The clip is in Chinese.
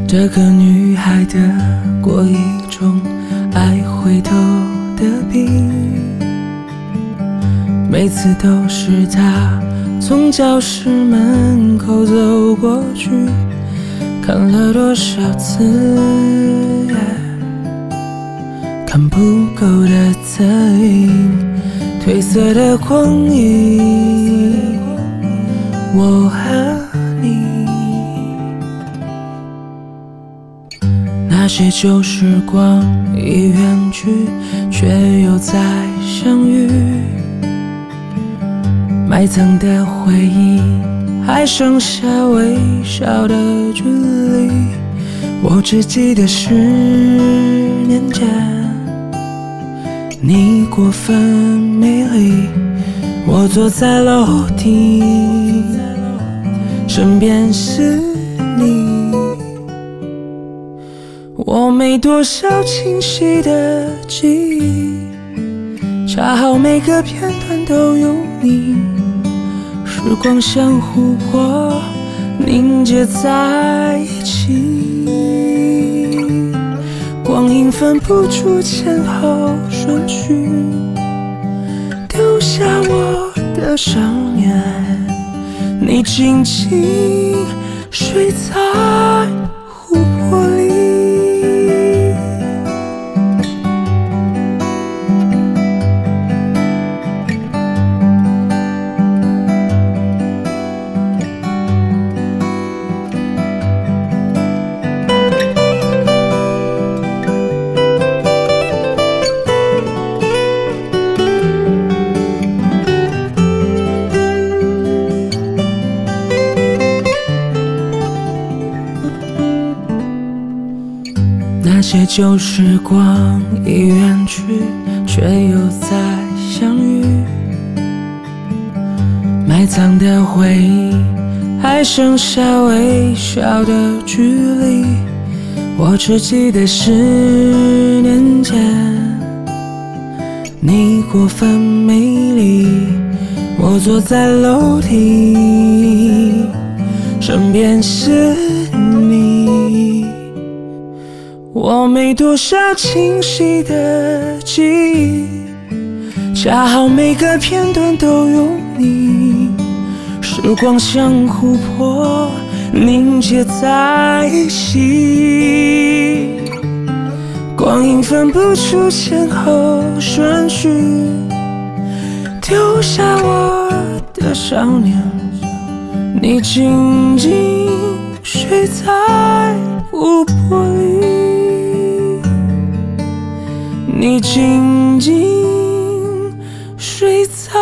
这个女孩得过一种爱回头的病，每次都是她从教室门口走过去，看了多少次看不够的侧影，褪色的光阴，我和你。那些旧时光已远去，却又再相遇，埋藏的回忆还剩下微小的距离。我只记得10年前你过分美丽，我坐在楼梯，身边是你。我没多少清晰的记忆，恰好每个片段都有你。时光像琥珀凝结在一起，光阴分不出前后顺序，丢下我的少年，你静静睡在琥珀里。那些旧时光已远去，却又再相遇，埋藏的回忆还剩下微小的距离。我只记得10年前你过分美丽，我坐在楼梯，身边是你。我没多少清晰的记忆，恰好每个片段都有你。时光像琥珀凝结在一起，光阴分不出前后顺序，丢下我的少年，你静静睡在琥珀里。你静静睡在